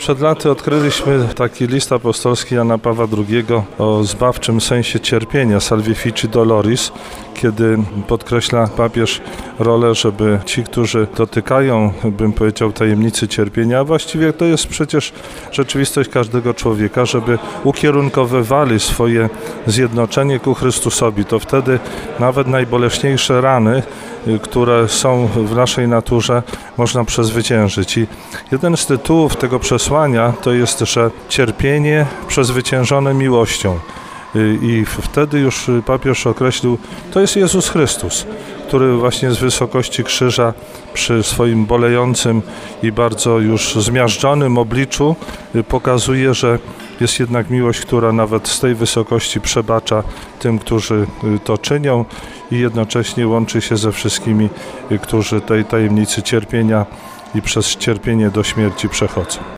Przed laty odkryliśmy taki list apostolski Jana Pawła II o zbawczym sensie cierpienia, Salvifici Doloris, kiedy podkreśla papież rolę, żeby ci, którzy dotykają, bym powiedział, tajemnicy cierpienia, a właściwie to jest przecież rzeczywistość każdego człowieka, żeby ukierunkowywali swoje zjednoczenie ku Chrystusowi. To wtedy nawet najboleśniejsze rany, które są w naszej naturze, można przezwyciężyć. I jeden z tytułów tego przesłania to jest, że cierpienie przezwyciężone miłością. I wtedy już papież określił, to jest Jezus Chrystus, który właśnie z wysokości krzyża przy swoim bolejącym i bardzo już zmiażdżonym obliczu pokazuje, że jest jednak miłość, która nawet z tej wysokości przebacza tym, którzy to czynią i jednocześnie łączy się ze wszystkimi, którzy tej tajemnicy cierpienia i przez cierpienie do śmierci przechodzą.